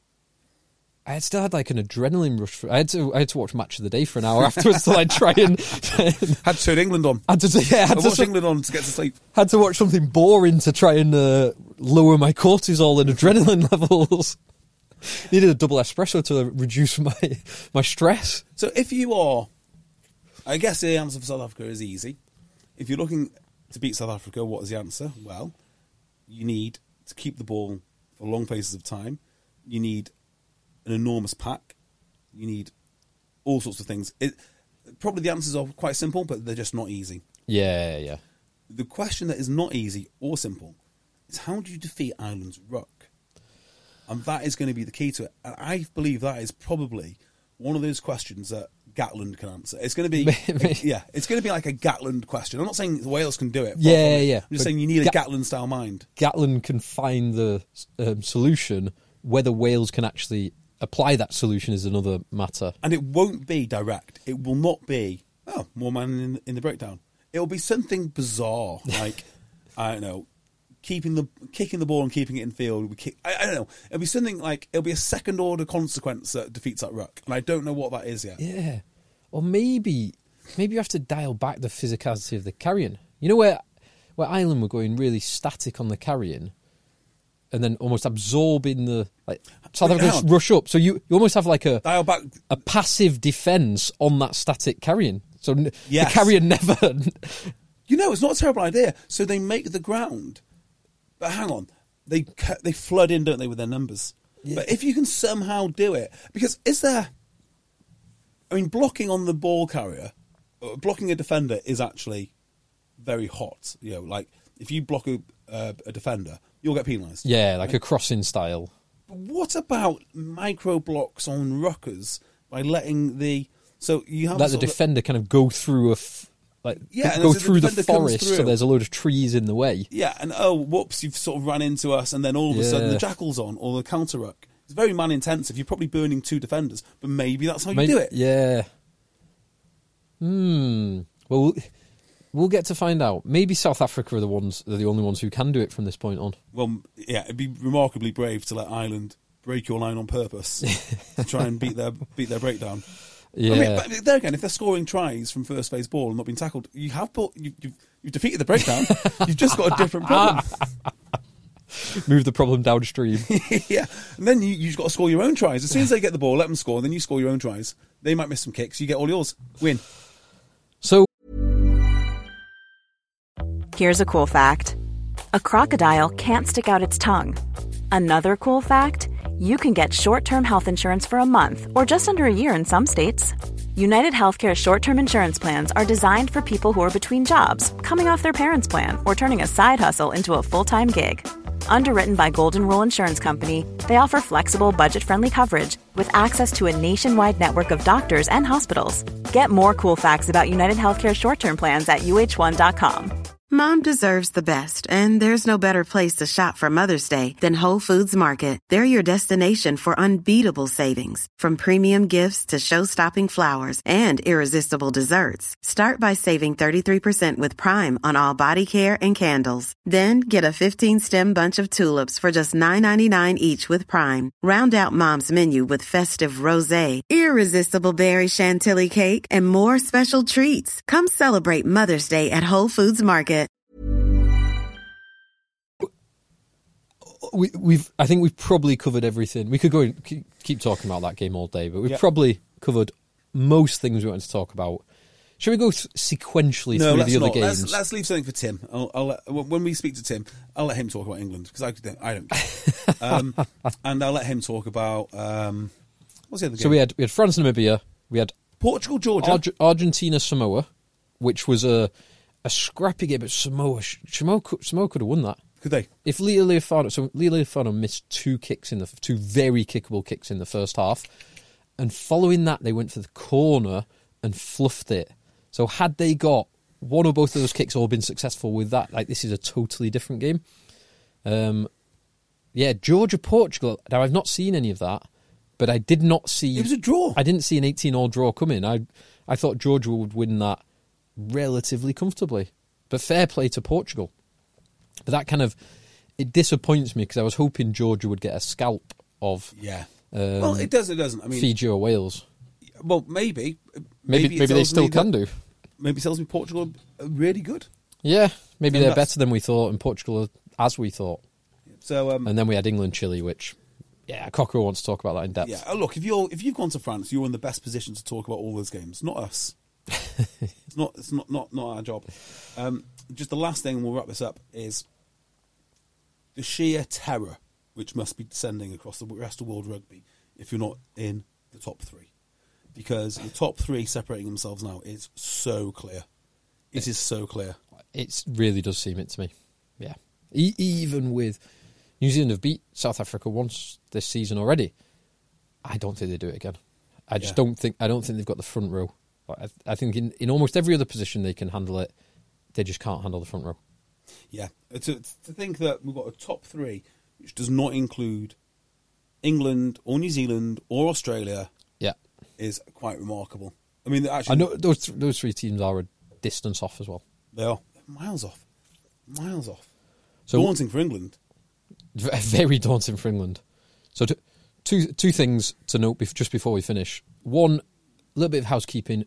I had still had like an adrenaline rush. I had to watch Match of the Day for an hour afterwards till I'd try and had to turn England on. Had to watch England on to get to sleep. Had to watch something boring to try and lower my cortisol and adrenaline levels. Needed a double espresso to reduce my stress. So if you are, I guess the answer for South Africa is easy. If you're looking to beat South Africa, what is the answer? Well, you need to keep the ball for long phases of time. You need an enormous pack. You need all sorts of things. Probably the answers are quite simple, but they're just not easy. Yeah. The question that is not easy or simple is, how do you defeat Ireland's ruck? And that is going to be the key to it. And I believe that is probably one of those questions that Gatland can answer. It's going to be, it's going to be like a Gatland question. I'm not saying Wales can do it. Yeah. I'm just saying you need a Gatland-style mind. Gatland can find the solution. Whether Wales can actually apply that solution is another matter. And it won't be direct. It will not be, more man in the breakdown. It will be something bizarre, like, I don't know, kicking the ball and keeping it in field. I don't know. It'll be something like, it'll be a second order consequence that defeats that ruck, and I don't know what that is yet. Yeah, or maybe you have to dial back the physicality of the carrying. You know where Ireland were going really static on the carrying, and then almost absorbing the South Africa rush up. So you almost have like a passive defence on that static carrying. So the carrier never. It's not a terrible idea. So they make the ground. But hang on, they flood in, don't they, with their numbers? Yeah. But if you can somehow do it, because blocking on the ball carrier, blocking a defender is actually very hot. You know, like if you block a defender, you'll get penalised. Yeah, like a crossing style. But what about micro blocks on ruckers by letting you have let the defender kind of go through go through the forest, so there's a load of trees in the way. Yeah, and whoops, you've sort of run into us, and then all of a sudden the jackal's on, or the counter ruck. It's very man intensive. You're probably burning 2 defenders, but maybe that's how you do it. Yeah. Well, we'll get to find out. Maybe South Africa are the only ones who can do it from this point on. Well, yeah, it'd be remarkably brave to let Ireland break your line on purpose to try and beat their breakdown. Yeah. I mean, but there again, if they're scoring tries from first phase ball and not being tackled, you've defeated the breakdown. You've just got a different problem. Move the problem downstream. Yeah, and then you've got to score your own tries. As soon as they get the ball, let them score, then you score your own tries. They might miss some kicks, you get all yours. Win. So, Here's a cool fact. A crocodile can't stick out its tongue. Another cool fact, you can get short-term health insurance for a month or just under a year in some states. United Healthcare short-term insurance plans are designed for people who are between jobs, coming off their parents' plan, or turning a side hustle into a full-time gig. Underwritten by Golden Rule Insurance Company, they offer flexible, budget-friendly coverage with access to a nationwide network of doctors and hospitals. Get more cool facts about United Healthcare short-term plans at uh1.com. Mom deserves the best, and there's no better place to shop for Mother's Day than Whole Foods Market. They're your destination for unbeatable savings, from premium gifts to show-stopping flowers and irresistible desserts. Start by saving 33% with Prime on all body care and candles. Then get a 15-stem bunch of tulips for just $9.99 each with Prime. Round out Mom's menu with festive rosé, irresistible berry chantilly cake, and more special treats. Come celebrate Mother's Day at Whole Foods Market. I think we've probably covered everything. We could go and keep talking about that game all day, but we've probably covered most things we wanted to talk about. Shall we go sequentially through the other games? Let's leave something for Tim. When we speak to Tim, I'll let him talk about England because I don't care. And I'll let him talk about what's the other game? So we had France, Namibia. We had Portugal, Georgia, Argentina, Samoa, which was a scrappy game, but Samoa could have won that. Could they? If Leo Leofano missed two very kickable kicks in the first half, and following that they went for the corner and fluffed it. So had they got one or both of those kicks or been successful with that, like this is a totally different game. Georgia, Portugal. Now I've not seen any of that, but I did not see. It was a draw. I didn't see an 18-all draw coming. I thought Georgia would win that relatively comfortably, but fair play to Portugal. But that it disappoints me because I was hoping Georgia would get a scalp of. Yeah. Well, it does. It doesn't. I mean, Fiji or Wales. Well, maybe they still can do. Maybe it tells me Portugal are really good. Yeah, maybe they're better than we thought, and Portugal are as we thought. So, and then we had England, Chile, which, Cocker wants to talk about that in depth. Yeah, look, if you've gone to France, you're in the best position to talk about all those games, not us. It's not our job. Just the last thing, and we'll wrap this up, is the sheer terror which must be descending across the rest of world rugby if you're not in the top three. Because the top three separating themselves now is so clear. It is so clear. It really does seem it to me. Yeah. Even with New Zealand have beat South Africa once this season already, I don't think they do it again. I don't think they've got the front row. I think in almost every other position they can handle it. They just can't handle the front row. Yeah. To think that we've got a top three which does not include England or New Zealand or Australia is quite remarkable. I mean, actually, I know those three teams are a distance off as well. They are. They're miles off. So daunting for England. Very daunting for England. So two things to note just before we finish. One, a little bit of housekeeping.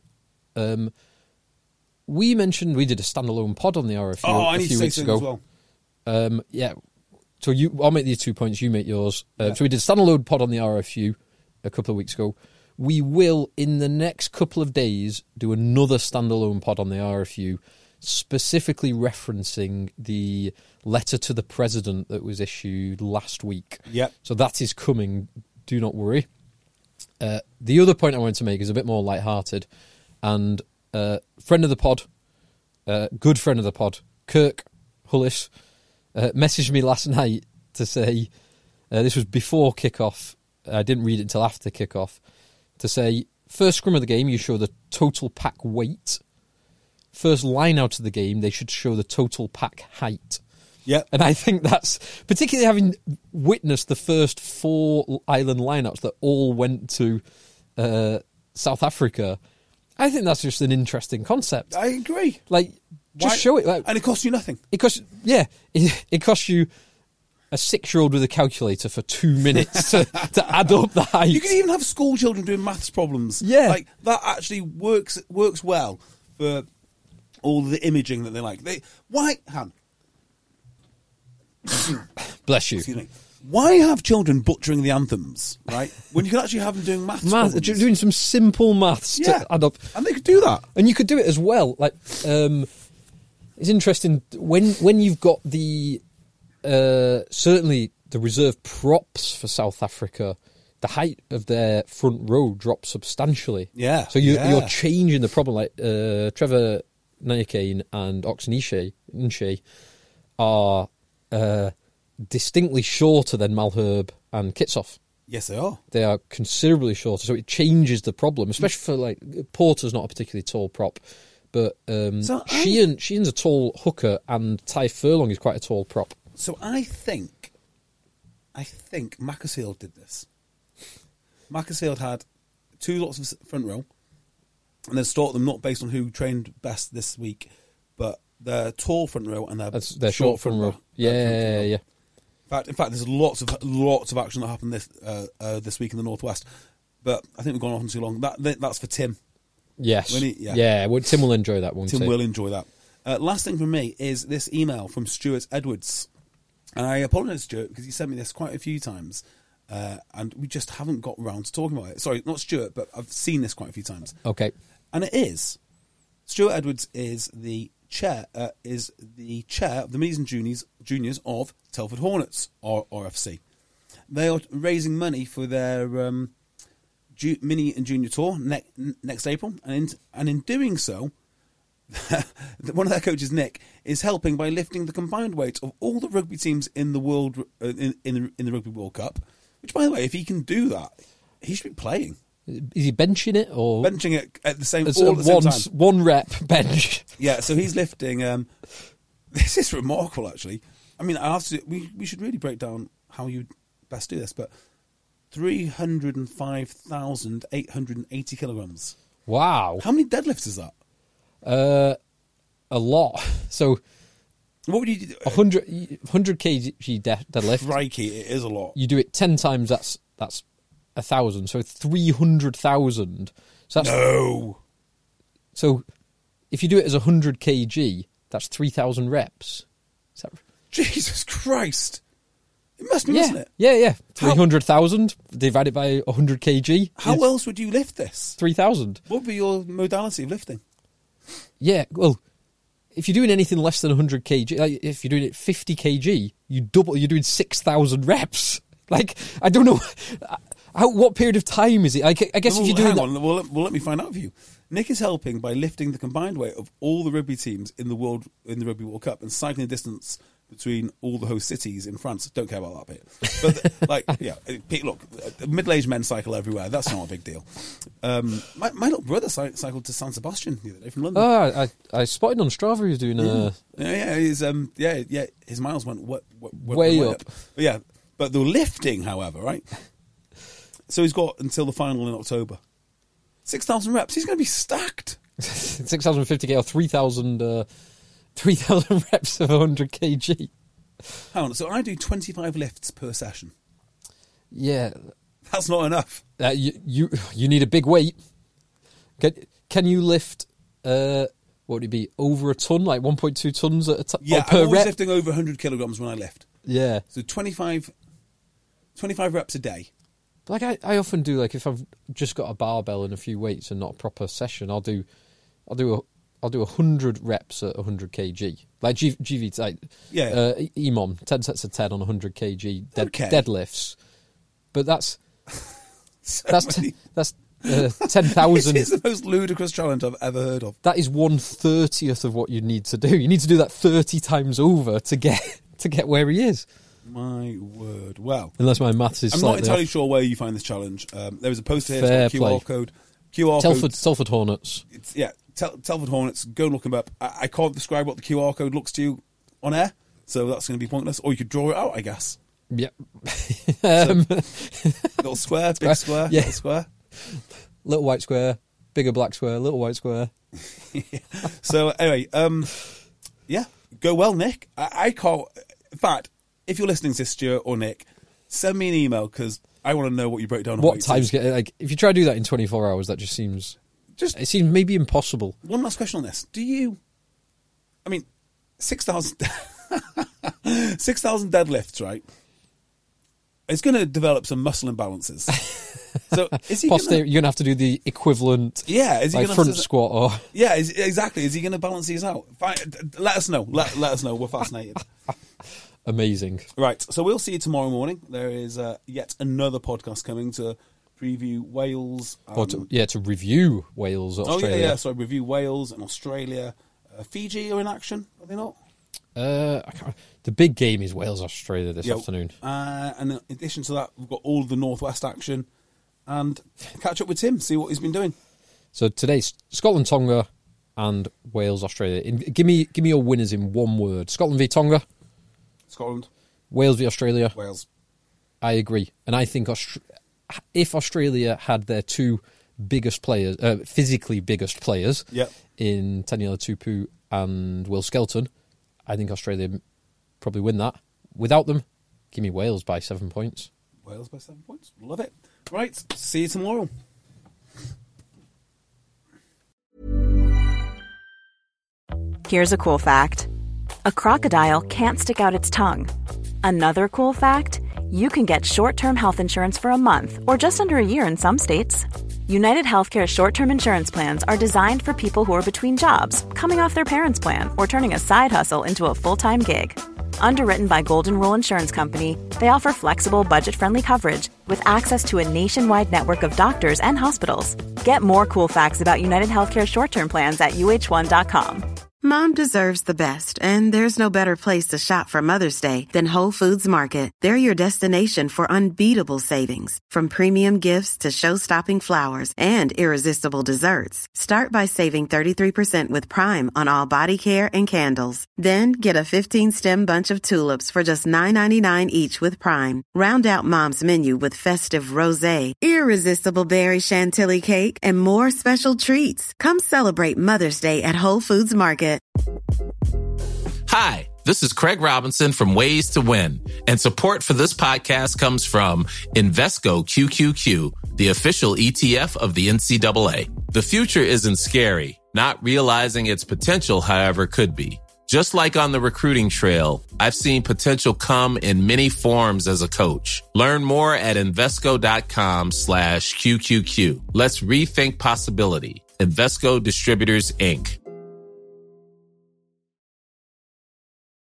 We mentioned we did a standalone pod on the RFU a few weeks ago. As well. So I'll make these 2 points. You make yours. So we did a standalone pod on the RFU a couple of weeks ago. We will, in the next couple of days, do another standalone pod on the RFU, specifically referencing the letter to the president that was issued last week. Yep. So that is coming. Do not worry. The other point I wanted to make is a bit more lighthearted, and friend of the pod, good friend of the pod, Kirk Hullis, messaged me last night to say, this was before kickoff, I didn't read it until after kickoff, to say, first scrum of the game, you show the total pack weight. First line out of the game, they should show the total pack height. Yeah. And I think that's, particularly having witnessed the first 4 island lineouts that all went to South Africa, I think that's just an interesting concept. I agree. Like, just show it. Like, and it costs you nothing. it costs you a 6-year-old with a calculator for 2 minutes to add up the height. You can even have school children doing maths problems. Yeah. Like, that actually works well for all the imaging that they like. Bless you. Excuse me. Why have children butchering the anthems, right? When you can actually have them doing maths problems. Doing some simple maths to add up. And they could do that. And you could do it as well. Like, it's interesting when you've got the certainly the reserve props for South Africa. The height of their front row drops substantially. Yeah. So you're changing the problem. Like Trevor Nyakane and Oxenche are distinctly shorter than Malherbe and Kitsoff. Yes, they are. They are considerably shorter, so it changes the problem, especially for, like, Porter's not a particularly tall prop, but Sheehan's a tall hooker and Ty Furlong is quite a tall prop. So I think Macclesfield did this. Macclesfield had 2 lots of front row, and then sorted them not based on who trained best this week, but their tall front row and their short front row. Yeah. In fact, there's lots of action that happened this week in the Northwest. But I think we've gone on too long. That's for Tim. Yes. Tim will enjoy that one. Tim will enjoy that. Last thing from me is this email from Stuart Edwards. And I apologise, Stuart, because he sent me this quite a few times. And we just haven't got around to talking about it. Sorry, not Stuart, but I've seen this quite a few times. Okay. And it is. Stuart Edwards is the chair of the Minis and Juniors of Telford Hornets, RFC. They are raising money for their mini and junior tour next April, and in doing so, one of their coaches, Nick, is helping by lifting the combined weight of all the rugby teams in the world in the Rugby World Cup. Which, by the way, if he can do that, he should be playing. Is he benching it or benching it at the same time? One rep bench. Yeah, so he's lifting. This is remarkable, actually. I mean, we should really break down how you best do this, but 305,880 kilograms. Wow! How many deadlifts is that? A lot. So, what would you do? 100 kg deadlift. Crikey, it is a lot. You do it 10 times. That's 1,000. So 300,000. So that's, no. So if you do it as 100 kg, that's 3,000 reps. Is that... Jesus Christ! It must be, mustn't it? Yeah. 300,000 divided by 100 kg. How else would you lift this? 3,000. What would be your modality of lifting? Yeah, well, if you're doing anything less than 100 kg, like if you're doing it 50 kg, you're doing 6,000 reps. Like, I don't know, what period of time is it? I guess if you're doing that... Well, let me find out for you. Nick is helping by lifting the combined weight of all the rugby teams in the Rugby World Cup and cycling the distance between all the host cities in France. Don't care about that bit. But, look, middle-aged men cycle everywhere. That's not a big deal. My little brother cycled to San Sebastian the other day from London. Oh, I spotted on Strava he was doing his miles went way up. But the lifting, however, right? So he's got until the final in October. 6,000 reps. He's going to be stacked. 6,050 or 3,000 reps of 100 kg. Hang on. So I do 25 lifts per session. Yeah. That's not enough. You need a big weight. Can you lift, what would it be, over a ton, like 1.2 tons at a time? Yeah, per I'm always rep? lifting over 100 kilograms when I lift. Yeah. So 25 reps a day. Like I often do, like if I've just got a barbell and a few weights and not a proper session, I'll do 100 reps at 100 kg. Like GV, like EMOM, 10 sets of 10 on 100 kg deadlifts. But that's 10,000. It's the most ludicrous challenge I've ever heard of. That is 1/30th of what you need to do. You need to do that 30 times over to get where he is. My word. Well, unless my maths is I'm slightly not entirely off. sure where you find this challenge. There was a poster here, Fair it's got a QR play. code. QR code. Telford Hornets. Telford Hornets. Go and look them up. I can't describe what the QR code looks to you on air, so that's going to be pointless. Or you could draw it out, I guess. Yep. Little square, big square, yeah. little square. Little white square, bigger black square, little white square. So anyway, go well, Nick. I can't. In fact, if you're listening to this, Stuart or Nick, send me an email because I want to know what you broke down. What times get like? If you try to do that in 24 hours, that just seems it seems maybe impossible. One last question on this: I mean, 6,000 deadlifts, right? It's going to develop some muscle imbalances. So is he You're going to have to do the equivalent, is he like front squat or... Yeah, exactly. Is he going to balance these out? Fine. Let us know. Let us know. We're fascinated. Amazing. Right, so we'll see you tomorrow morning. There is yet another podcast coming to preview Wales. To review Wales, Australia. So review Wales and Australia. Fiji are in action, are they not? I can't. The big game is Wales Australia this afternoon. And in addition to that, we've got all of the Northwest action, and catch up with Tim, see what he's been doing. So today's Scotland, Tonga, and Wales Australia. Give me your winners in one word. Scotland v Tonga. Scotland. Wales v Australia. Wales. I agree, and I think if Australia had their two biggest players, physically biggest players, in Taniela Tupou and Will Skelton, I think Australia probably win that. Without them, give me Wales by 7 points. Wales by 7 points. Love it. Right, see you tomorrow. Here's a cool fact. A crocodile can't stick out its tongue. Another cool fact, you can get short-term health insurance for a month or just under a year in some states. United Healthcare short-term insurance plans are designed for people who are between jobs, coming off their parents' plan, or turning a side hustle into a full-time gig. Underwritten by Golden Rule Insurance Company, they offer flexible, budget-friendly coverage with access to a nationwide network of doctors and hospitals. Get more cool facts about United Healthcare short-term plans at uh1.com. Mom deserves the best, and there's no better place to shop for Mother's Day than Whole Foods Market. They're your destination for unbeatable savings, from premium gifts to show-stopping flowers and irresistible desserts. Start by saving 33% with Prime on all body care and candles. Then get a 15-stem bunch of tulips for just $9.99 each with Prime. Round out Mom's menu with festive rosé, irresistible berry chantilly cake, and more special treats. Come celebrate Mother's Day at Whole Foods Market. Hi, this is Craig Robinson from Ways to Win, and support for this podcast comes from Invesco QQQ, the official ETF of the NCAA. The future isn't scary. Not realizing its potential, however, could be. Just like on the recruiting trail, I've seen potential come in many forms as a coach. Learn more at Invesco.com/QQQ. Let's rethink possibility. Invesco Distributors, Inc.